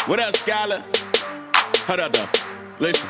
What up, Skylar? Hold up, though. Listen.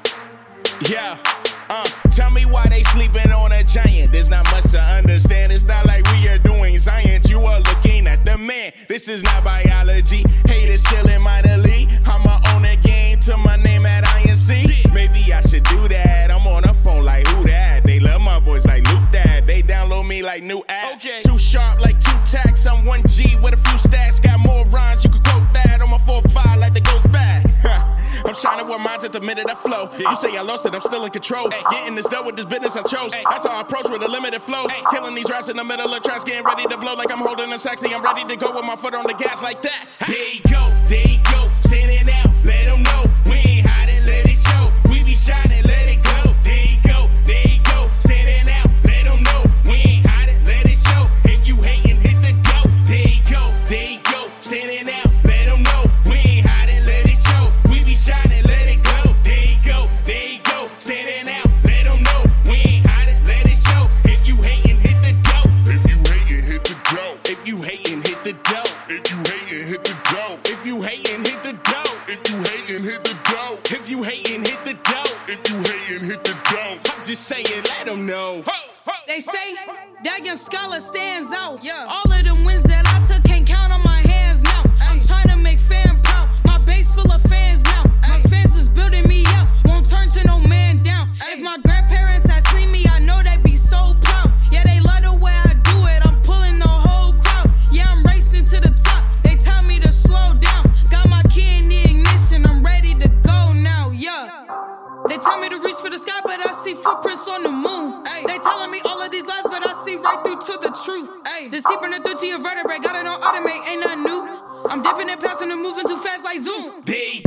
Yeah. Tell me why they sleeping on a giant. There's not much to understand. It's not like we are doing science. You are looking at the man. This is not biology. Haters chilling minor league. I'ma own a game to my name at INC. Maybe I should do that. I'm on the phone like who that? They love my voice like Luke that. They download me like new app. Okay. Too sharp like 2 tacks. I'm 1G with a few stacks. Got more rhymes. You could quote that on my 4-5 like the ghost back. I'm shining with mine at the minute I flow. You say I lost it, I'm still in control. Getting this done with this business I chose. That's how I approach with a limited flow. Killing these rats in the middle of tracks, getting ready to blow like I'm holding a sexy. I'm ready to go with my foot on the gas like that. There you go, standing out, let them know. We ain't hiding, let it show. We be shining, let it go. There you go, standing out, let them know. We ain't hiding, let it show. If you hating, hit the dough. There you go, standing out, let them know. We ain't hiding, let it show. We be shining, let it go. There you go, standing out, let them know. We ain't hiding, let it show. If you hating, hit the dough. If you hating, hit the dough. If you hating, hit the dough. If you hating, hit the dough. If you hating, hit the dough. If you hating, hit the dough. If you hating, hit the dough. If you hating, hit the dough. I'm just saying, let them know. They say that young scholar stands out. Yeah. All of them wins that I took can't count on my hands now. I'm trying to make fam proud. My base full of fans now. My fans is building me up. Won't turn to no man down. If my grandparents had seen me, I know they'd be so proud. Yeah, they love the way I do it. I'm pulling the whole crowd. Yeah, I'm racing to the top. They tell me to slow down. Got my key in the ignition. I'm ready to go now. Yeah. They tell me to reach for the sky, but I see footprints on the moon. Ay. They telling me all of these lies, but I see right through to the truth. Ay. This heat burning through to your vertebrae, got it on automate, ain't nothing new. I'm dipping and passing and moving too fast like Zoom. There you